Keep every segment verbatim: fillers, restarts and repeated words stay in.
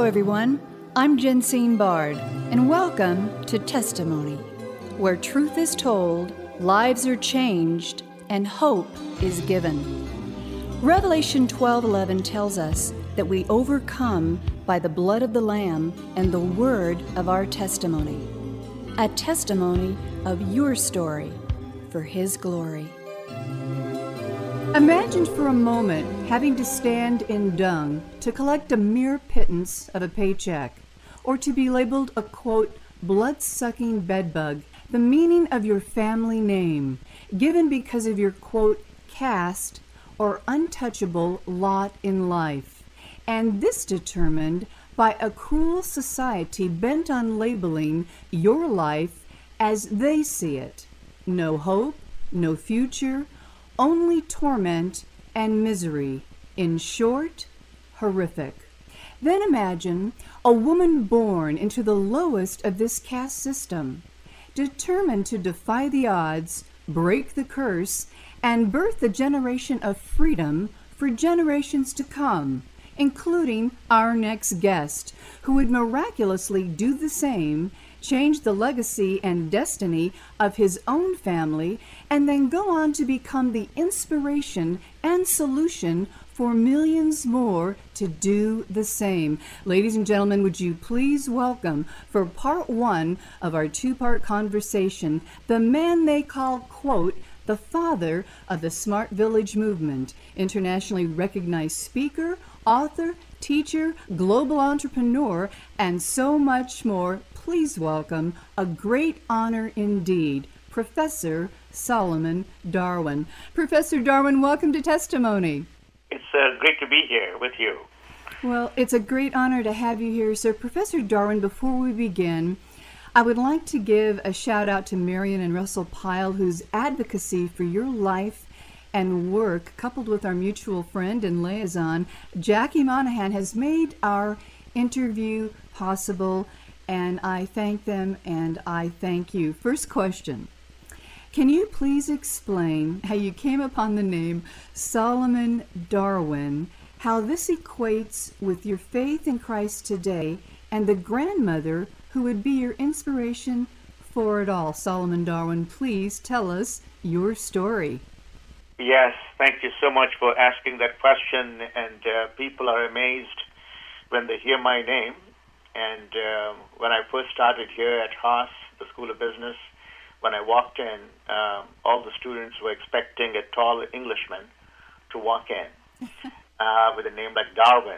Hello, everyone. I'm Jensine Bard, and welcome to Testimony, where truth is told, lives are changed, and hope is given. Revelation twelve eleven tells us that we overcome by the blood of the Lamb and the word of our testimony. A testimony of your story for His glory. Imagine for a moment having to stand in dung to collect a mere pittance of a paycheck, or to be labeled a, quote, blood-sucking bedbug, the meaning of your family name, given because of your, quote, caste or untouchable lot in life, and this determined by a cruel society bent on labeling your life as they see it. No hope, no future, only torment and misery. In short, horrific. Then imagine a woman born into the lowest of this caste system, determined to defy the odds, break the curse, and birth a generation of freedom for generations to come, including our next guest, who would miraculously do the same, change the legacy and destiny of his own family, and then go on to become the inspiration and solution for millions more to do the same. Ladies and gentlemen, would you please welcome, for part one of our two-part conversation, the man they call, quote, the father of the Smart Village movement, internationally recognized speaker, author, teacher, global entrepreneur, and so much more. Please welcome, a great honor indeed, Professor Solomon Darwin. Professor Darwin, welcome to Testimony. It's uh, great to be here with you. Well, it's a great honor to have you here, sir. Professor Darwin, before we begin, I would like to give a shout out to Marion and Russell Pyle, whose advocacy for your life and work, coupled with our mutual friend and liaison, Jackie Monahan, has made our interview possible, and I thank them and I thank you. First question. Can you please explain how you came upon the name Solomon Darwin, how this equates with your faith in Christ today, and the grandmother who would be your inspiration for it all? Solomon Darwin, please tell us your story. Yes, thank you so much for asking that question, and uh, people are amazed when they hear my name. And uh, when I first started here at Haas, the School of Business, when I walked in, um, all the students were expecting a tall Englishman to walk in uh, with a name like Darwin.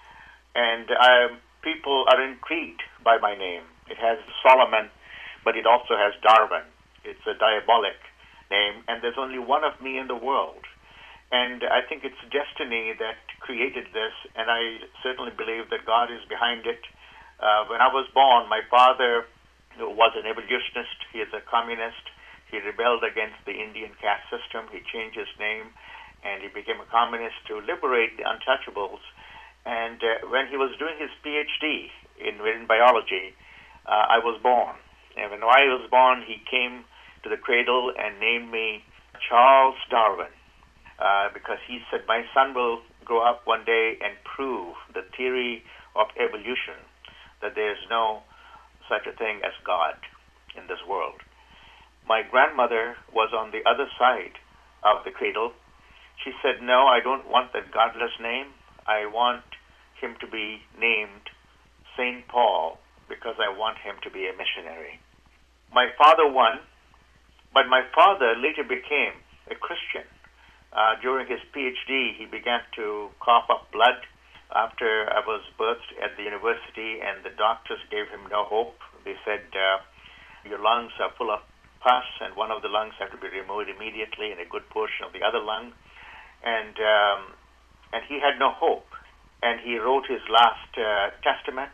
And uh, people are intrigued by my name. It has Solomon, but it also has Darwin. It's a diabolic name, and there's only one of me in the world. And I think it's destiny that created this, and I certainly believe that God is behind it. Uh, when I was born, my father was an evolutionist. He is a communist. He rebelled against the Indian caste system. He changed his name, and he became a communist to liberate the untouchables. And uh, when he was doing his P H D in, in biology, uh, I was born. And when I was born, he came to the cradle and named me Charles Darwin, uh, because he said, my son will grow up one day and prove the theory of evolution, that there is no such a thing as God in this world. My grandmother was on the other side of the cradle. She said, no, I don't want that godless name. I want him to be named Saint Paul because I want him to be a missionary. My father won, but my father later became a Christian. Uh, during his P H D, he began to cough up blood after I was birthed at the university, and the doctors gave him no hope. They said, uh, your lungs are full of pus, and one of the lungs have to be removed immediately, and a good portion of the other lung. And um, and he had no hope. And he wrote his last uh, testament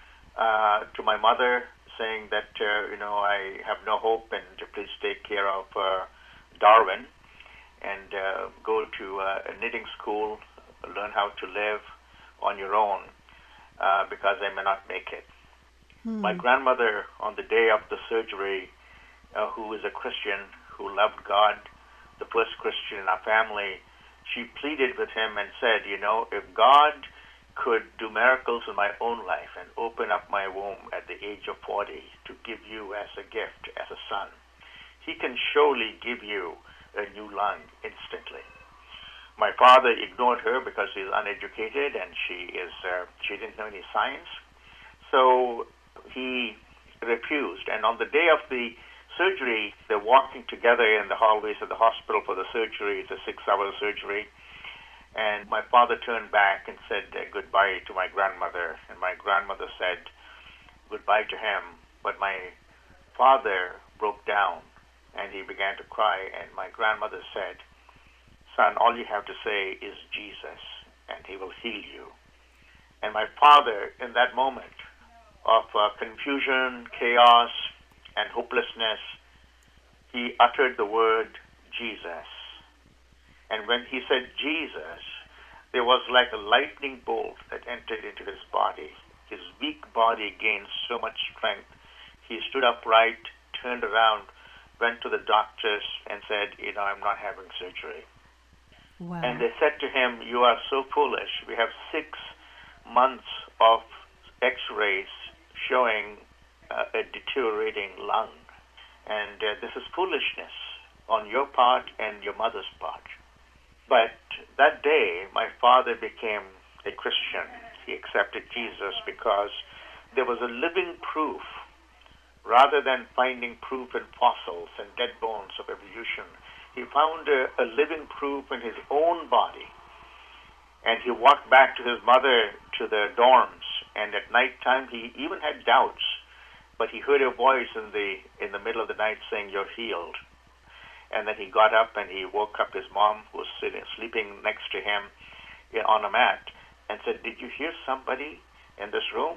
uh, to my mother, saying that, uh, you know, I have no hope, and to please take care of uh, Darwin, and uh, go to uh, a knitting school, learn how to live on your own, uh, because I may not make it. Hmm. My grandmother, on the day of the surgery, uh, who is a Christian, who loved God, the first Christian in our family, she pleaded with him and said, you know, if God could do miracles in my own life and open up my womb at the age of forty to give you as a gift, as a son, he can surely give you a new lung instantly. My father ignored her because she's uneducated and she is uh, she didn't know any science. So he refused. And on the day of the surgery, they're walking together in the hallways of the hospital for the surgery. It's a six-hour surgery. And my father turned back and said uh, goodbye to my grandmother. And my grandmother said goodbye to him. But my father broke down and he began to cry. And my grandmother said, "Son, all you have to say is Jesus, and he will heal you." And my father, in that moment of uh, confusion, chaos, and hopelessness, he uttered the word Jesus. And when he said Jesus, there was like a lightning bolt that entered into his body. His weak body gained so much strength. He stood upright, turned around, went to the doctors and said, you know, I'm not having surgery. Wow. And they said to him, you are so foolish. We have six months of x-rays showing uh, a deteriorating lung. And uh, this is foolishness on your part and your mother's part. But that day, my father became a Christian. He accepted Jesus because there was a living proof. Rather than finding proof in fossils and dead bones of evolution, he found a, a living proof in his own body. And he walked back to his mother to the dorms, and at night time he even had doubts, but he heard a voice in the in the middle of the night saying, "You're healed." And then he got up and he woke up his mom, who was sitting, sleeping next to him on a mat, and said, "Did you hear somebody in this room?"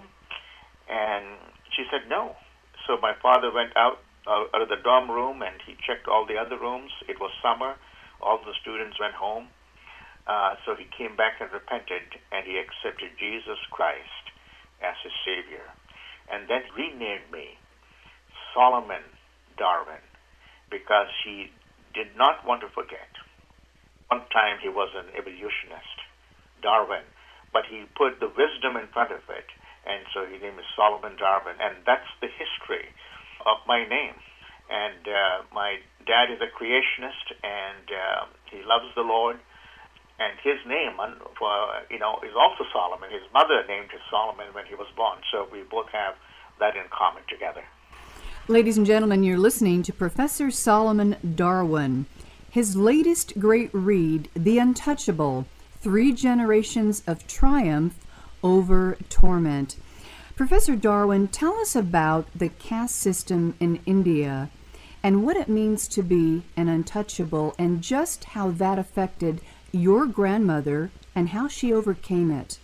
And she said, "No." So my father went out uh, out of the dorm room and he checked all the other rooms. It was summer. All the students went home. Uh, so he came back and repented, and he accepted Jesus Christ as his Savior. And then he renamed me Solomon Darwin, because he did not want to forget. One time he was an evolutionist, Darwin, but he put the wisdom in front of it, and so his name is Solomon Darwin, and that's the history of my name. And uh, my dad is a creationist, and uh, he loves the Lord. And his name, for, you know, is also Solomon. His mother named him Solomon when he was born. So we both have that in common together. Ladies and gentlemen, you're listening to Professor Solomon Darwin. His latest great read, The Untouchable, Three Generations of Triumph Over Torment. Professor Darwin, tell us about the caste system in India and what it means to be an untouchable, and just how that affected your grandmother and how she overcame it.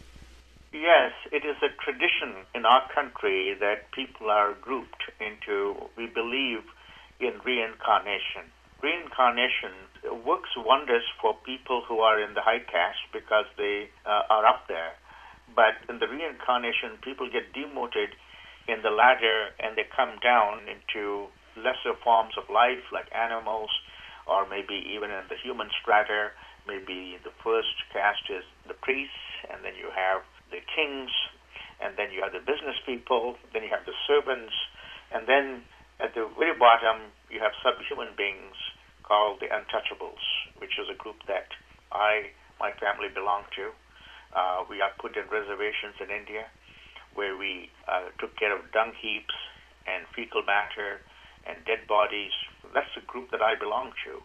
Yes, it is a tradition in our country that people are grouped into, we believe in reincarnation. Reincarnation works wonders for people who are in the high caste because they uh, are up there. But in the reincarnation, people get demoted in the ladder and they come down into lesser forms of life like animals, or maybe even in the human strata. Maybe the first caste is the priests, and then you have the kings, and then you have the business people, then you have the servants, and then at the very bottom you have subhuman beings called the untouchables, which is a group that I, my family belong to. Uh, we are put in reservations in India where we uh, took care of dung heaps and fecal matter and dead bodies. That's the group that I belong to.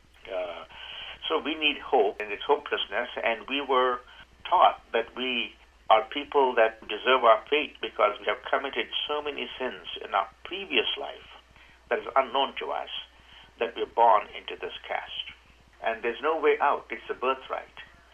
Uh, So we need hope in its hopelessness, and we were taught that we are people that deserve our fate because we have committed so many sins in our previous life that is unknown to us, that we're born into this caste. And there's no way out. It's a birthright.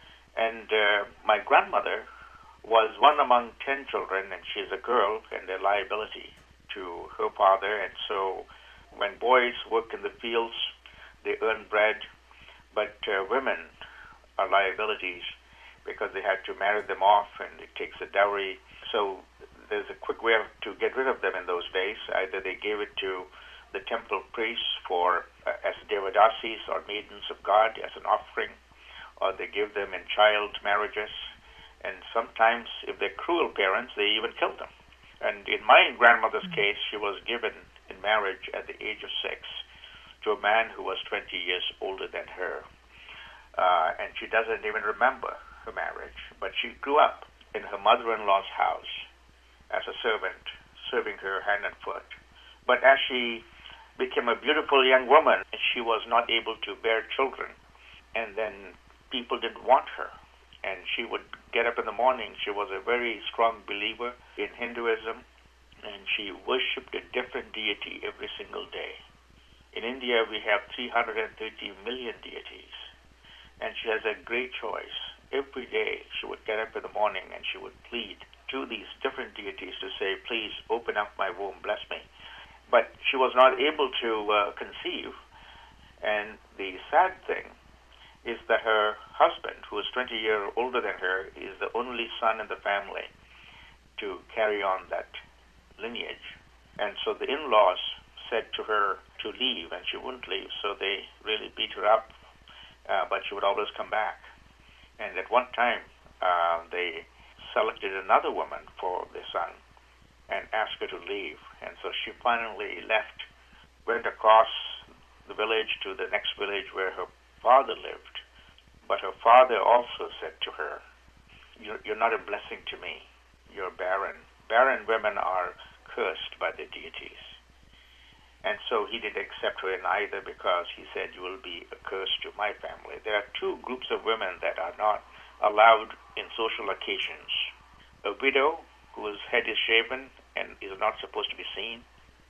And uh, my grandmother was one among ten children, and she's a girl and a liability to her father. And so when boys work in the fields, they earn bread. But uh, women are liabilities because they had to marry them off, and it takes a dowry. So there's a quick way to get rid of them in those days. Either they gave it to the temple priests for uh, as devadasis or maidens of God as an offering, or they give them in child marriages, And sometimes, if they're cruel parents, they even kill them. And in my grandmother's case, she was given in marriage at the age of six to a man who was twenty years older than her. Uh, and she doesn't even remember her marriage. But she grew up in her mother-in-law's house as a servant, serving her hand and foot. But as she became a beautiful young woman, she was not able to bear children. And then people didn't want her. And she would get up in the morning. She was a very strong believer in Hinduism, and she worshipped a different deity every single day. In India, we have three hundred thirty million deities, and she has a great choice. Every day, she would get up in the morning and she would plead to these different deities to say, please open up my womb, bless me. But she was not able to uh, conceive, and the sad thing is that her husband, who is twenty years older than her, is the only son in the family to carry on that lineage. And so the in-laws said to her to leave, and she wouldn't leave, so they really beat her up, uh, but she would always come back. And at one time, uh, they selected another woman for the son and asked her to leave. And so she finally left, went across the village to the next village where her father lived. But her father also said to her, you're, you're not a blessing to me. You're barren. Barren women are cursed by the deities. And so he didn't accept her in either, because he said, you will be a curse to my family. There are two groups of women that are not allowed in social occasions. A widow whose head is shaven and is not supposed to be seen,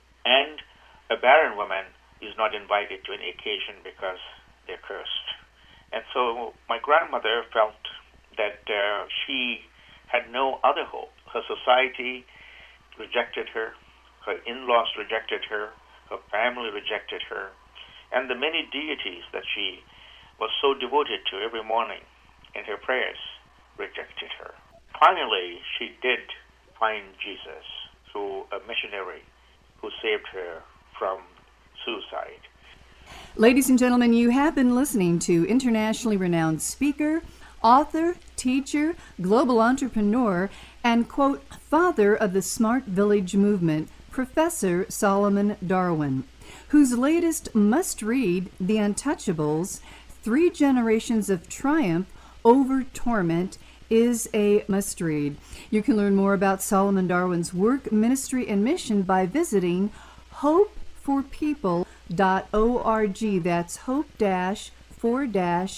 and a barren woman is not invited to any occasion because they're cursed. And so my grandmother felt that uh, she had no other hope. Her society rejected her, her in-laws rejected her, her family rejected her, and the many deities that she was so devoted to every morning in her prayers rejected her. Finally, she did find Jesus through a missionary who saved her from suicide. Ladies and gentlemen, you have been listening to internationally renowned speaker, author, teacher, global entrepreneur, and, quote, father of the Smart Village movement, Professor Solomon Darwin, whose latest must-read, The Untouchables, Three Generations of Triumph Over Torment, is a must-read. You can learn more about Solomon Darwin's work, ministry, and mission by visiting hope for people dot org. That's hope for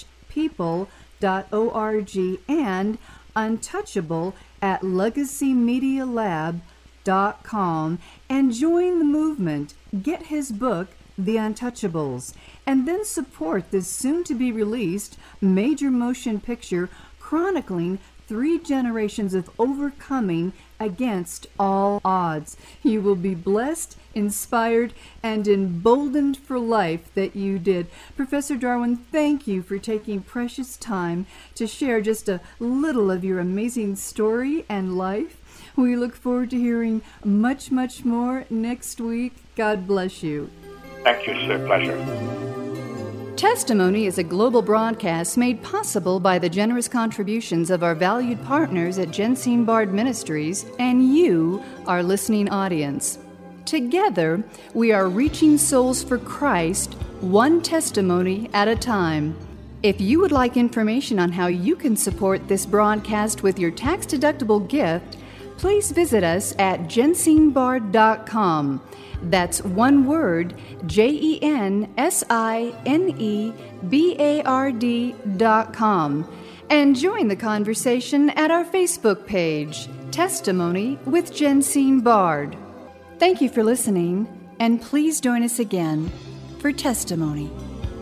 people dot org, and Untouchable at legacy media lab dot com, and join the movement. Get his book, The Untouchables, and then support this soon-to-be-released major motion picture chronicling three generations of overcoming against all odds. You will be blessed, inspired, and emboldened for life that you did. Professor Darwin, thank you for taking precious time to share just a little of your amazing story and life. We look forward to hearing much, much more next week. God bless you. Thank you, sir. Pleasure. Testimony is a global broadcast made possible by the generous contributions of our valued partners at Jensine Bard Ministries and you, our listening audience. Together, we are reaching souls for Christ, one testimony at a time. If you would like information on how you can support this broadcast with your tax-deductible gift, please visit us at jensine bard dot com. That's one word, J E N S I N E B A R D dot com. And join the conversation at our Facebook page, Testimony with Jensine Bard. Thank you for listening, and please join us again for Testimony.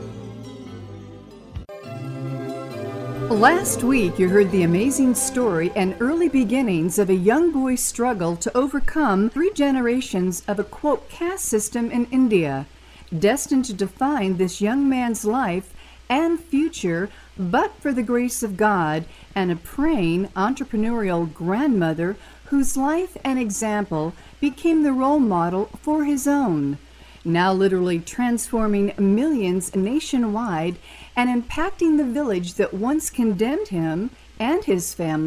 Last week, you heard the amazing story and early beginnings of a young boy's struggle to overcome three generations of a, quote, caste system in India, destined to define this young man's life and future, but for the grace of God and a praying entrepreneurial grandmother whose life and example became the role model for his own, now literally transforming millions nationwide and impacting the village that once condemned him and his family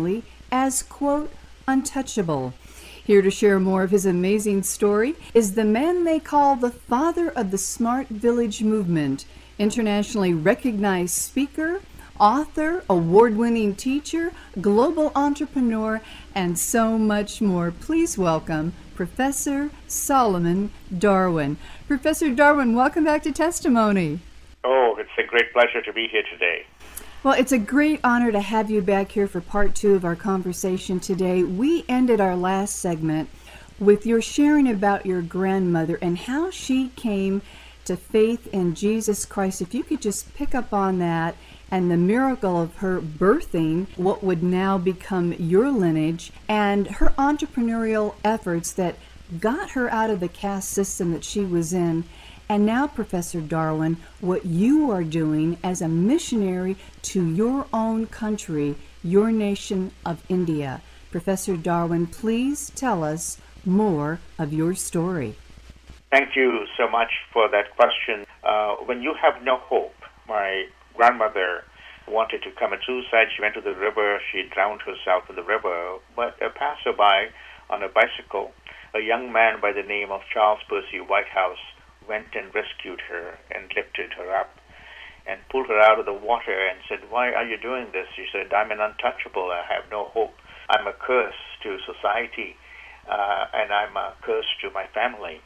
as, quote, untouchable. Here to share more of his amazing story is the man they call the father of the Smart Village movement, internationally recognized speaker, author, award-winning teacher, global entrepreneur, and so much more. Please welcome Professor Solomon Darwin. Professor Darwin, welcome back to Testimony. Oh, it's a great pleasure to be here today. Well, it's a great honor to have you back here for part two of our conversation today. We ended our last segment with your sharing about your grandmother and how she came to faith in Jesus Christ. If you could just pick up on that and the miracle of her birthing what would now become your lineage and her entrepreneurial efforts that got her out of the caste system that she was in. And now, Professor Darwin, what you are doing as a missionary to your own country, your nation of India. Professor Darwin, please tell us more of your story. Thank you so much for that question. Uh, when you have no hope, my grandmother wanted to commit suicide. She went to the river. She drowned herself in the river. But a passerby on a bicycle, a young man by the name of Charles Percy Whitehouse, went and rescued her and lifted her up and pulled her out of the water and said, "Why are you doing this?" She said, "I'm an untouchable. I have no hope. I'm a curse to society, uh, and I'm a curse to my family.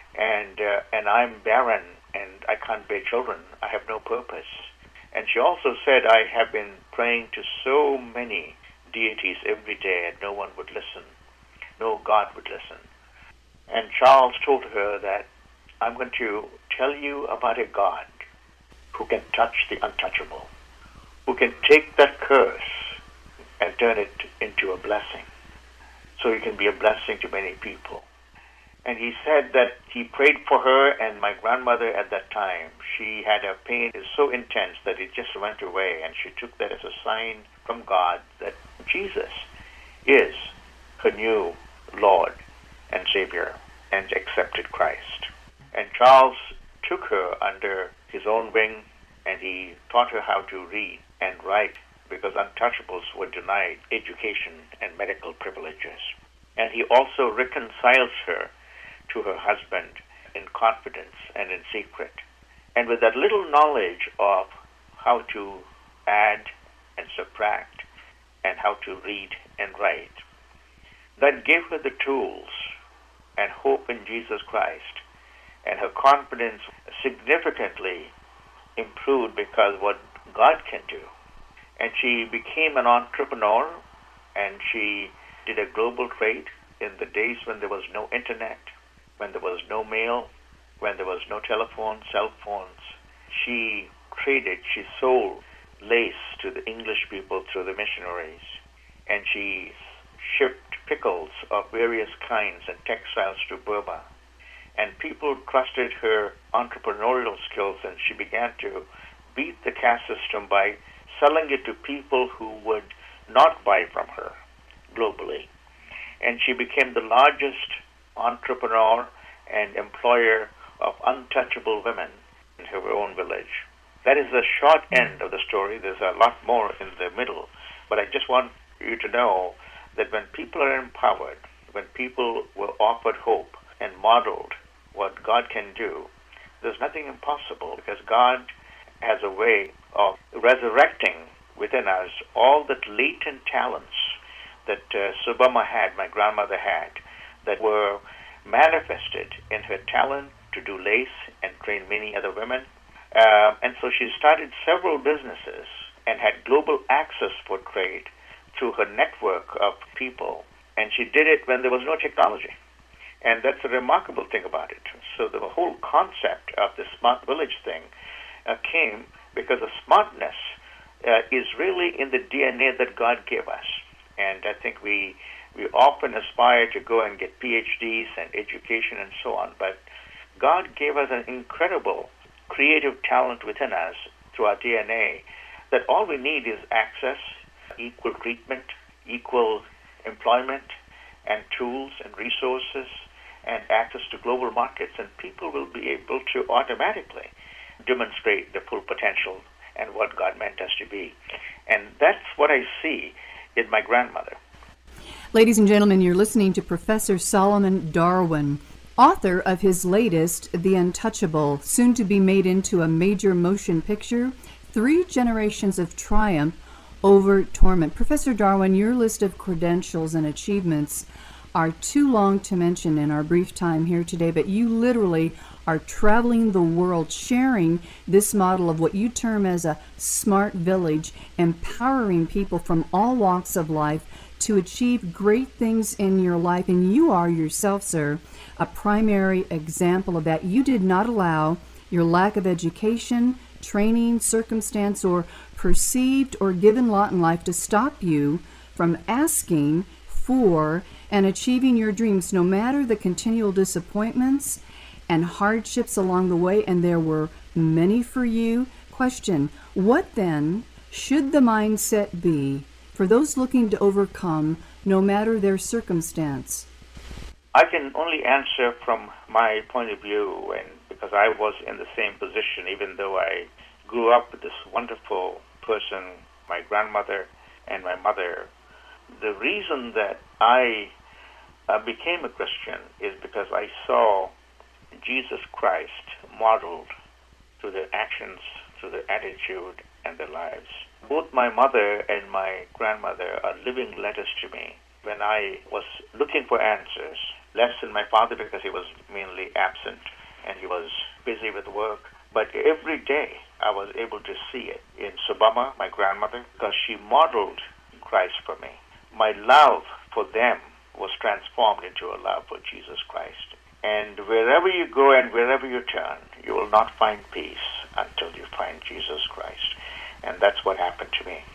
And uh, and I'm barren, and I can't bear children. I have no purpose." And she also said, "I have been praying to so many deities every day, and no one would listen. No God would listen." And Charles told her that, "I'm going to tell you about a God who can touch the untouchable, who can take that curse and turn it into a blessing, so you can be a blessing to many people." And he said that he prayed for her, and my grandmother at that time, she had a pain so intense that it just went away, and she took that as a sign from God that Jesus is her new Lord and Savior, and accepted Christ. And Charles took her under his own wing, and he taught her how to read and write, because untouchables were denied education and medical privileges. And he also reconciles her to her husband in confidence and in secret. And with that little knowledge of how to add and subtract and how to read and write, that gave her the tools and hope in Jesus Christ. And her confidence significantly improved because what God can do. And she became an entrepreneur, and she did a global trade in the days when there was no internet, when there was no mail, when there was no telephone, cell phones. She traded, she sold lace to the English people through the missionaries, and she shipped pickles of various kinds and textiles to Burma. And people trusted her entrepreneurial skills, and she began to beat the caste system by selling it to people who would not buy from her globally. And she became the largest entrepreneur and employer of untouchable women in her own village. That is the short end of the story. There's a lot more in the middle. But I just want you to know that when people are empowered, when people were offered hope and modeled what God can do, there's nothing impossible, because God has a way of resurrecting within us all that latent talents that uh, Subama had, my grandmother had, that were manifested in her talent to do lace and train many other women. Uh, and so she started several businesses and had global access for trade through her network of people. And she did it when there was no technology. And that's a remarkable thing about it. So the whole concept of the smart village thing uh, came because the smartness uh, is really in the D N A that God gave us. And I think we we often aspire to go and get P H Ds and education and so on, but God gave us an incredible creative talent within us through our D N A that all we need is access, equal treatment, equal employment, and tools and resources, and access to global markets, and people will be able to automatically demonstrate the full potential and what God meant us to be. And that's what I see in my grandmother. Ladies and gentlemen, you're listening to Professor Solomon Darwin, author of his latest, The Untouchable, soon to be made into a major motion picture, Three Generations of Triumph Over Torment. Professor Darwin, your list of credentials and achievements are too long to mention in our brief time here today, but you literally are traveling the world sharing this model of what you term as a smart village, empowering people from all walks of life to achieve great things in your life. And you are yourself, sir, a primary example of that. You did not allow your lack of education, training, circumstance, or perceived or given lot in life to stop you from asking for and achieving your dreams, no matter the continual disappointments and hardships along the way, and there were many for you. Question, what then should the mindset be for those looking to overcome no matter their circumstance? I can only answer from my point of view, and because I was in the same position, even though I grew up with this wonderful person, my grandmother and my mother. The reason that I uh, became a Christian is because I saw Jesus Christ modeled through their actions, through their attitude, and their lives. Both my mother and my grandmother are living letters to me when I was looking for answers. Less than my father because he was mainly absent and he was busy with work. But every day I was able to see it in Subama, my grandmother, because she modeled Christ for me. My love for them was transformed into a love for Jesus Christ. And wherever you go and wherever you turn, you will not find peace until you find Jesus Christ. And that's what happened to me.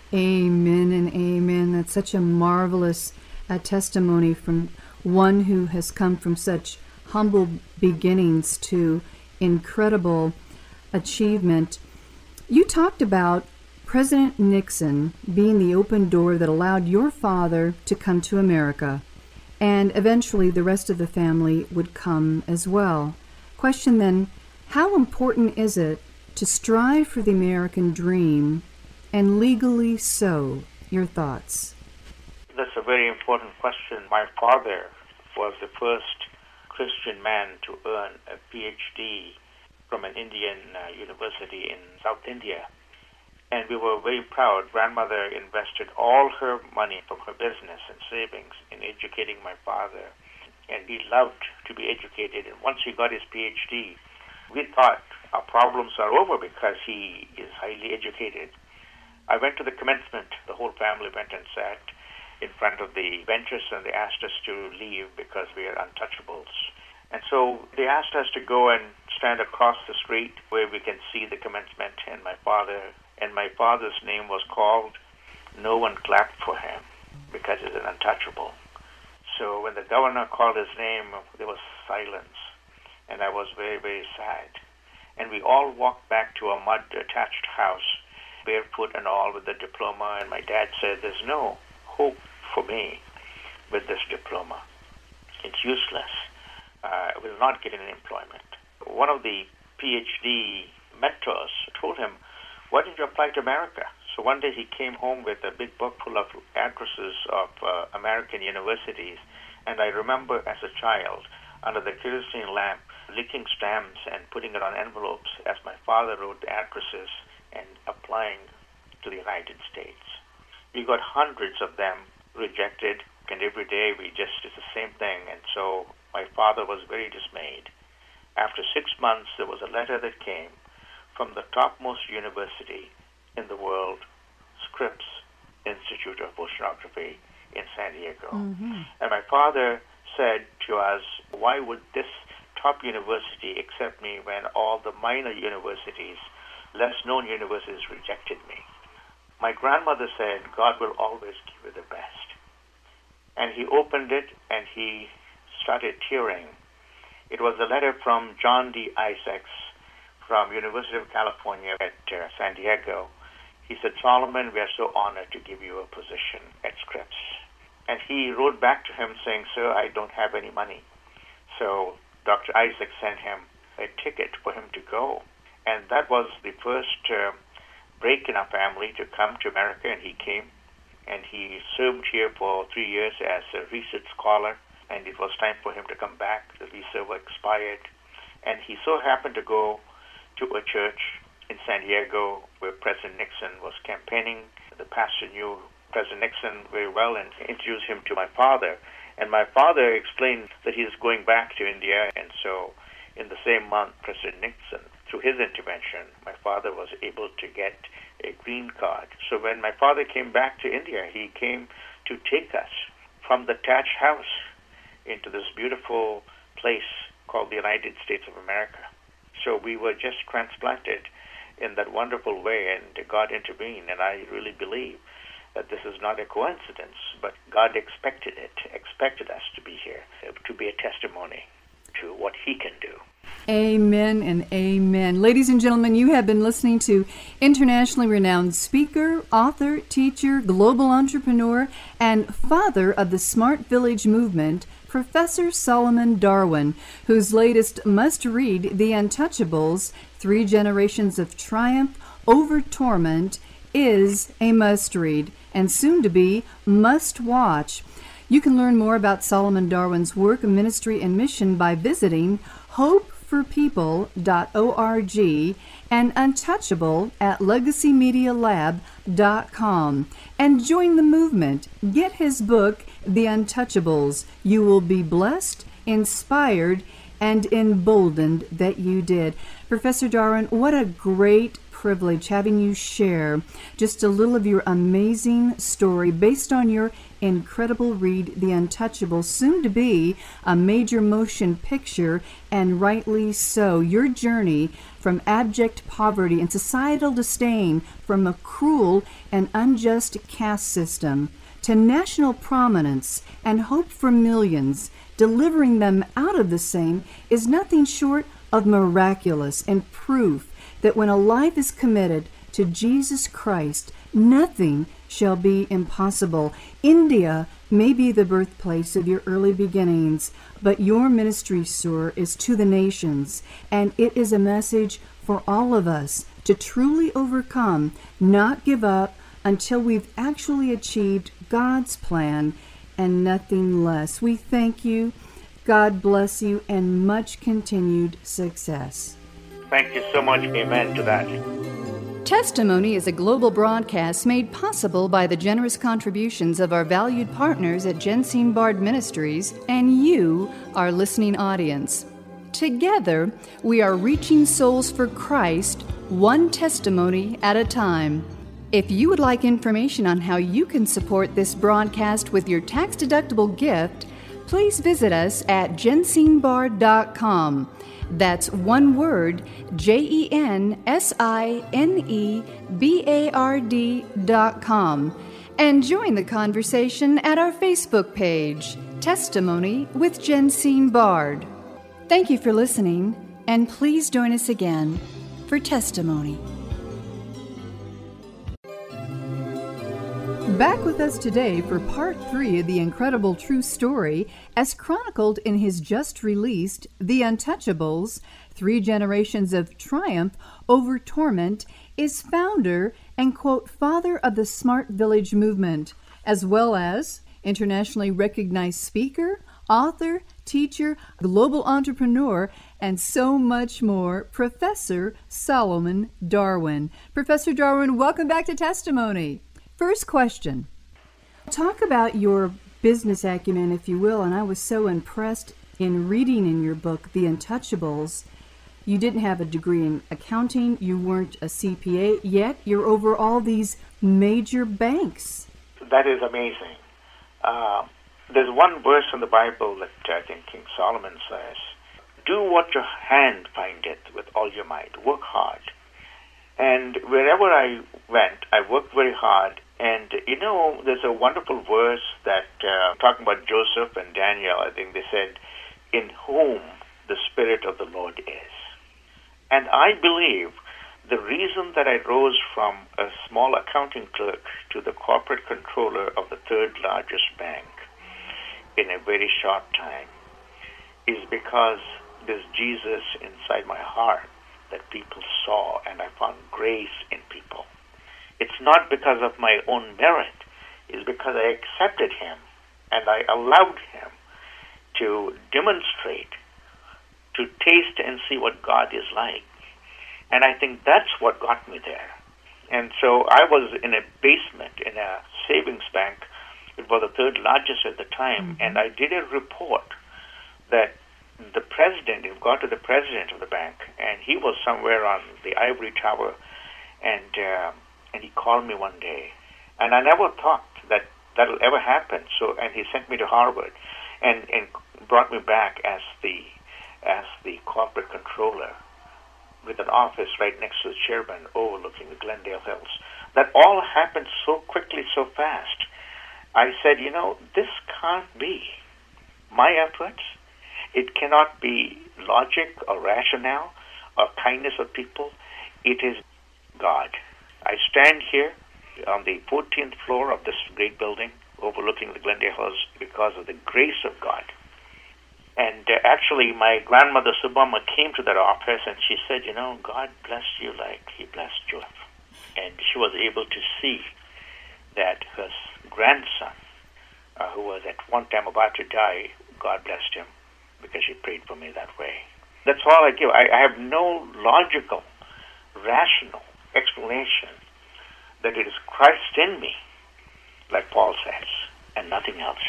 Amen and amen. That's such a marvelous uh, testimony from one who has come from such humble beginnings to incredible achievement. You talked about President Nixon being the open door that allowed your father to come to America, and eventually the rest of the family would come as well. Question then, how important is it to strive for the American dream, and legally so? Your thoughts? That's a very important question. My father was the first Christian man to earn a P H D from an Indian uh, university in South India. And we were very proud. Grandmother invested all her money from her business and savings in educating my father. And he loved to be educated. And once he got his P H D, we thought our problems are over because he is highly educated. I went to the commencement. The whole family went and sat in front of the benches, and they asked us to leave because we are untouchables. And so they asked us to go and stand across the street where we can see the commencement, and my father and my father's name was called. No one clapped for him because he's an untouchable. So when the governor called his name, there was silence, and I was very, very sad. And we all walked back to a mud-attached house, barefoot and all, with the diploma, and my dad said, there's no hope for me with this diploma. It's useless. Uh, I will not get any employment. One of the P H D mentors told him, why didn't you apply to America? So one day he came home with a big book full of addresses of uh, American universities, and I remember as a child, under the kerosene lamp, licking stamps and putting it on envelopes as my father wrote the addresses and applying to the United States. We got hundreds of them rejected, and every day we just did the same thing, and so my father was very dismayed. After six months, there was a letter that came from the topmost university in the world, Scripps Institute of Oceanography in San Diego. Mm-hmm. And my father said to us, why would this top university accept me when all the minor universities, less known universities, rejected me? My grandmother said, God will always give you the best. And he opened it and he started tearing. It was a letter from John D. Isaacs from University of California at uh, San Diego. He said, Solomon, we are so honored to give you a position at Scripps. And he wrote back to him saying, sir, I don't have any money. So Doctor Isaacs sent him a ticket for him to go. And that was the first uh, break in our family to come to America, and he came. and he served here for three years as a research scholar, and it was time for him to come back. The visa was expired, and he so happened to go to a church in San Diego where President Nixon was campaigning. The pastor knew President Nixon very well and introduced him to my father. And my father explained that he was going back to India, and so in the same month, President Nixon, through his intervention, my father was able to get a green card. So when my father came back to India, he came to take us from the thatched house into this beautiful place called the United States of America. So we were just transplanted in that wonderful way, and God intervened, and I really believe that this is not a coincidence, but God expected it, expected us to be here, to be a testimony to what He can do. Amen and amen. Ladies and gentlemen, you have been listening to internationally renowned speaker, author, teacher, global entrepreneur, and father of the Smart Village movement, Professor Solomon Darwin, whose latest must-read, The Untouchables, Three Generations of Triumph Over Torment, is a must-read and soon-to-be must-watch. You can learn more about Solomon Darwin's work, ministry, and mission by visiting hope for people dot org and Untouchable at legacy media lab dot com. And join the movement. Get his book, The Untouchables. You will be blessed, inspired, and emboldened that you did. Professor Darwin, what a great privilege having you share just a little of your amazing story based on your incredible read, The Untouchables, soon to be a major motion picture, and rightly so. Your journey from abject poverty and societal disdain from a cruel and unjust caste system to national prominence and hope for millions, delivering them out of the same, is nothing short of miraculous and proof that when a life is committed to Jesus Christ, nothing shall be impossible. India may be the birthplace of your early beginnings, but your ministry, sir, is to the nations, and it is a message for all of us to truly overcome, not give up until we've actually achieved God's plan and nothing less. We thank you. God bless you, and much continued success. Thank you so much. Amen to that. Testimony is a global broadcast made possible by the generous contributions of our valued partners at Jensine Bard Ministries and you, our listening audience. Together, we are reaching souls for Christ, one testimony at a time. If you would like information on how you can support this broadcast with your tax-deductible gift, please visit us at jensine bard dot com. That's one word, J E N S I N E B A R D dot com. And join the conversation at our Facebook page, Testimony with Jensine Bard. Thank you for listening, and please join us again for Testimony. Back with us today for part three of the incredible true story as chronicled in his just released The Untouchables, Three Generations of Triumph Over Torment, is founder and, quote, father of the Smart Village movement, as well as internationally recognized speaker, author, teacher, global entrepreneur, and so much more, Professor Solomon Darwin. Professor Darwin, welcome back to Testimony. First question. Talk about your business acumen, if you will, and I was so impressed in reading in your book, The Untouchables. You didn't have a degree in accounting, you weren't a C P A, yet you're over all these major banks. That is amazing. Uh, there's one verse in the Bible that I think King Solomon says, do what your hand findeth with all your might. Work hard. And wherever I went, I worked very hard. And, you know, there's a wonderful verse that, uh, talking about Joseph and Daniel, I think they said, in whom the Spirit of the Lord is. And I believe the reason that I rose from a small accounting clerk to the corporate controller of the third largest bank in a very short time is because there's Jesus inside my heart that people saw, and I found grace in people. It's not because of my own merit. is because I accepted him and I allowed him to demonstrate, to taste and see what God is like. And I think that's what got me there. And so I was in a basement in a savings bank. It was the third largest at the time. Mm-hmm. And I did a report that the president, it got to the president of the bank, and he was somewhere on the ivory tower, and uh, and he called me one day. And I never thought that that will ever happen. So, and he sent me to Harvard and, and brought me back as the as the corporate controller with an office right next to the chairman overlooking the Glendale Hills. That all happened so quickly, so fast. I said, you know, this can't be my efforts. It cannot be logic or rationale or kindness of people. It is God. I stand here on the fourteenth floor of this great building overlooking the Glendale Hills because of the grace of God. And uh, actually, my grandmother Subama came to that office and she said, you know, God blessed you like he blessed Joseph. And she was able to see that her grandson, uh, who was at one time about to die, God blessed him because she prayed for me that way. That's all I give. I, I have no logical, rational explanation that it is Christ in me, like Paul says, and nothing else.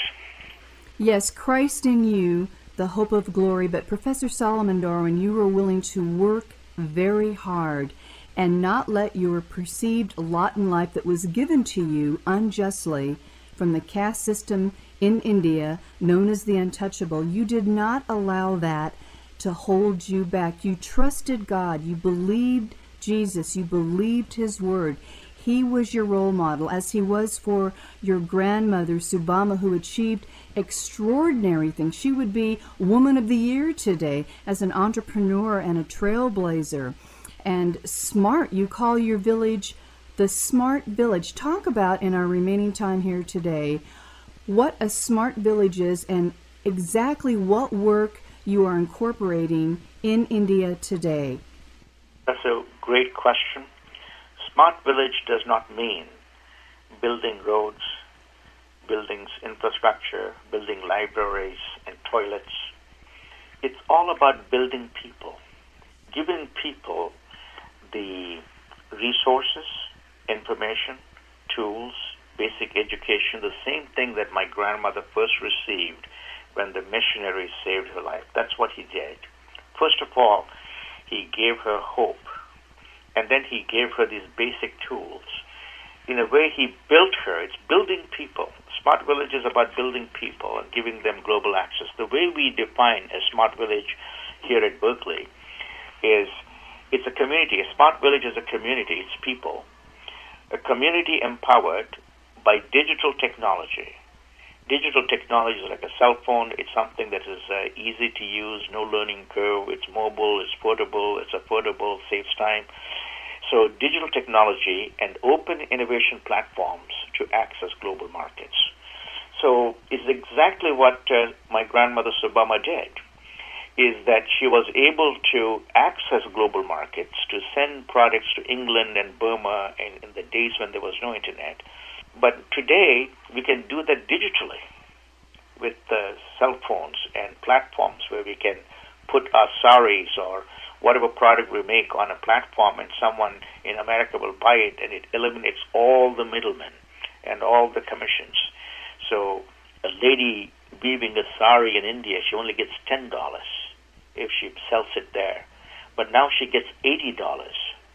Yes, Christ in you, the hope of glory. But Professor Solomon Darwin, you were willing to work very hard and not let your perceived lot in life that was given to you unjustly from the caste system in India, known as the untouchable. You did not allow that to hold you back. You trusted God. You believed Jesus. You believed his word. He was your role model, as he was for your grandmother, Subama, who achieved extraordinary things. She would be Woman of the Year today as an entrepreneur and a trailblazer. And smart, you call your village the Smart Village. Talk about, in our remaining time here today, what a smart village is and exactly what work you are incorporating in India today. That's a great question. Smart village does not mean building roads, building infrastructure, building libraries and toilets. It's all about building people, giving people the resources, information, tools, basic education, the same thing that my grandmother first received when the missionaries saved her life. That's what he did. First of all, he gave her hope, and then he gave her these basic tools. In a way, he built her. It's building people. Smart village is about building people and giving them global access. The way we define a smart village here at Berkeley is it's a community. A smart village is a community. It's people. A community empowered by digital technology. Digital technology is like a cell phone. It's something that is uh, easy to use, no learning curve. It's mobile, it's portable, it's affordable, saves time. So digital technology and open innovation platforms to access global markets. So it's exactly what uh, my grandmother Subama did, is that she was able to access global markets, to send products to England and Burma in, in the days when there was no internet. But today, we can do that digitally with uh, cell phones and platforms where we can put our saris or whatever product we make on a platform, and someone in America will buy it, and it eliminates all the middlemen and all the commissions. So a lady weaving a sari in India, she only gets ten dollars if she sells it there. But now she gets eighty dollars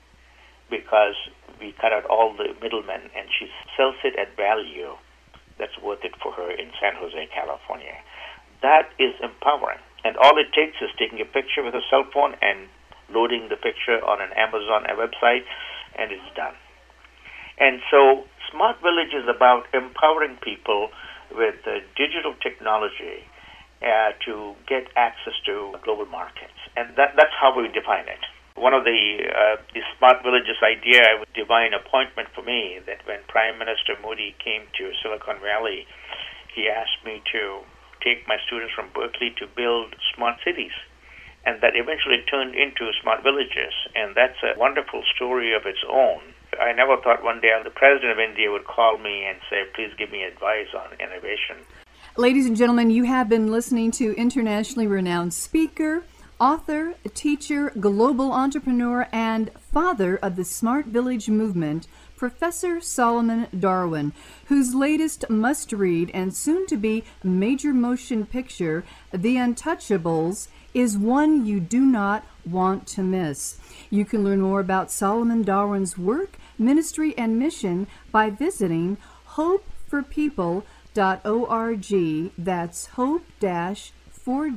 because we cut out all the middlemen, and she sells it at value that's worth it for her in San Jose, California. That is empowering. And all it takes is taking a picture with a cell phone and loading the picture on an Amazon website, and it's done. And so Smart Village is about empowering people with uh, digital technology uh, to get access to global markets. And that, that's how we define it. One of the, uh, the Smart Villages idea, a divine appointment for me, that when Prime Minister Modi came to Silicon Valley, he asked me to take my students from Berkeley to build smart cities. And that eventually turned into smart villages. And that's a wonderful story of its own. I never thought one day the President of India would call me and say, please give me advice on innovation. Ladies and gentlemen, you have been listening to internationally renowned speaker, author, teacher, global entrepreneur, and father of the Smart Village movement, Professor Solomon Darwin, whose latest must-read and soon-to-be major motion picture, The Untouchables, is one you do not want to miss. You can learn more about Solomon Darwin's work, ministry, and mission by visiting hope for people dot org. That's hope for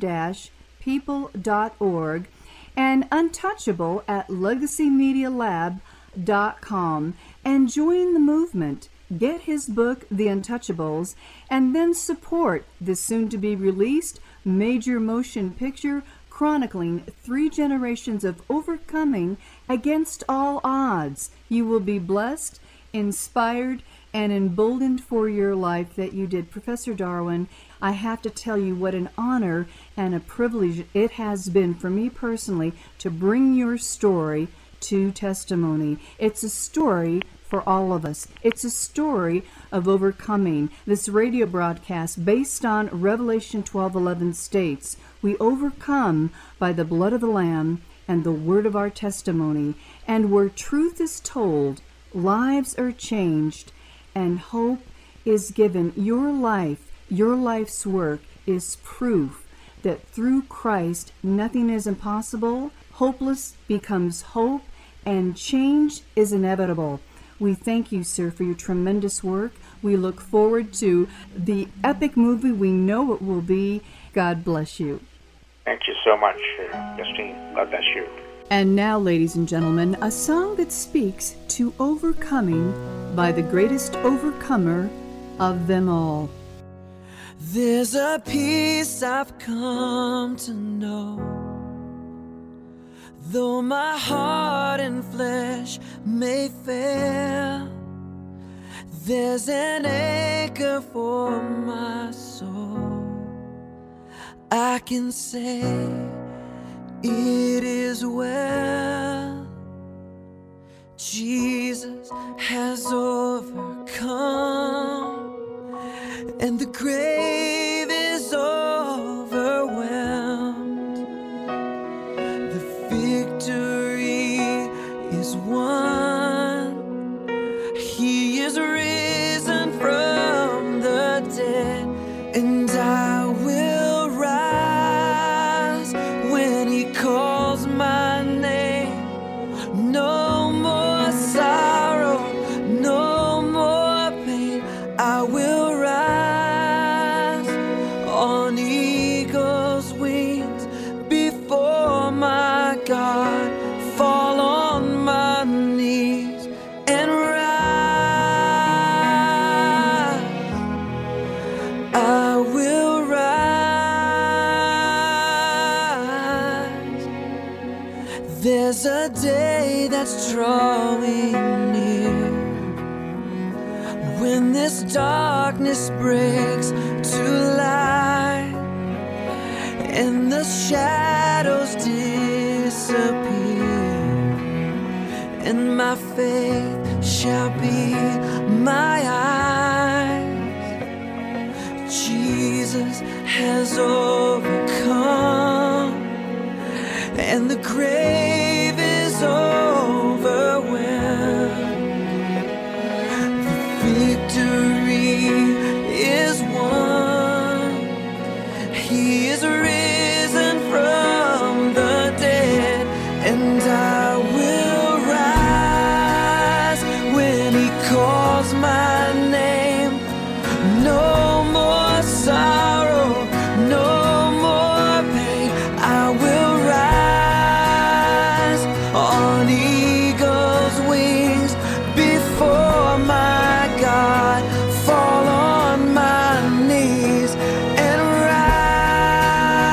people dot org, and Untouchable at legacy media lab dot com, and join the movement. Get his book, The Untouchables, and then support the soon-to-be released major motion picture chronicling three generations of overcoming against all odds. You will be blessed, inspired, and emboldened for your life that you did. Professor Darwin, I have to tell you what an honor and a privilege it has been for me personally to bring your story to testimony. It's a story for all of us. It's a story of overcoming. This radio broadcast, based on Revelation twelve eleven, states, we overcome by the blood of the Lamb and the word of our testimony. And where truth is told, lives are changed, and hope is given. Your life, your life's work is proof that through Christ nothing is impossible, hopeless becomes hope, and change is inevitable. We thank you, sir, for your tremendous work. We look forward to the epic movie we know it will be. God bless you. Thank you so much, uh, Justine. God bless you. And now, ladies and gentlemen, a song that speaks to overcoming by the greatest overcomer of them all. There's a peace I've come to know, though my heart and flesh may fail. There's an anchor for my soul. I can say it is well. Jesus has overcome, and the grave is overwhelmed. The victory is won. He is risen from the dead, and I will rise when he calls my name. No more sorrow, no more pain. I will rise on eagle's wings before my God, fall on my knees and rise. I will rise. There's a day that's drawing near, when this darkness breaks to light and the shadows disappear, and my faith shall be my eyes. Jesus has overcome, and the grave is overwhelmed. Victory is won. He is risen from the dead, and I will rise when he calls my name. No more sorrow, no more pain. I will rise on eagle's wings before my God, fall on my knees and rise.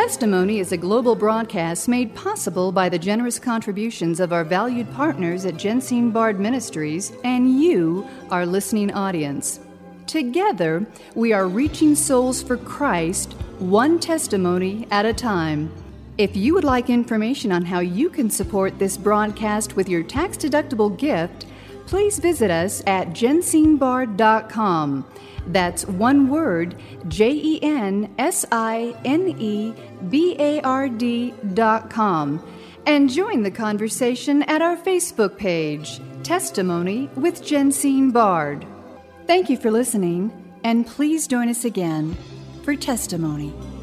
Testimony is a global broadcast made possible by the generous contributions of our valued partners at Jensine Bard Ministries and you, our listening audience. Together, we are reaching souls for Christ, one testimony at a time. If you would like information on how you can support this broadcast with your tax-deductible gift, please visit us at jensine bard dot com. That's one word, J E N S I N E B A R D dot com. And join the conversation at our Facebook page, Testimony with Jensine Bard. Thank you for listening, and please join us again for Testimony.